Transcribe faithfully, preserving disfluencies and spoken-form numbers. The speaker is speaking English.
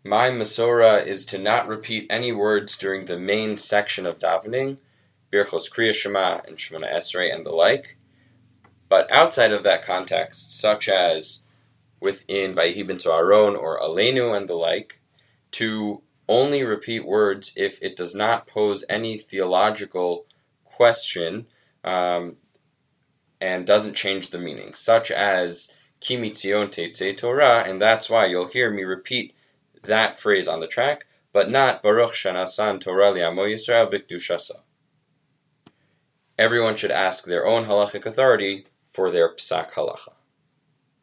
My Masorah is to not repeat any words during the main section of davening, Birchos Kriya Shema and Shemona Esrei and the like. But outside of that context, such as within Vayihi B'nto Aaron or Aleinu and the like, to only repeat words if it does not pose any theological question um, and doesn't change the meaning, such as Ki mitzion teitzei Torah, and that's why you'll hear me repeat that phrase on the track, but not Baruch Shanasan Torah Li'amo Yisrael B'Kedushasa. Everyone should ask their own halachic authority for their psak halacha.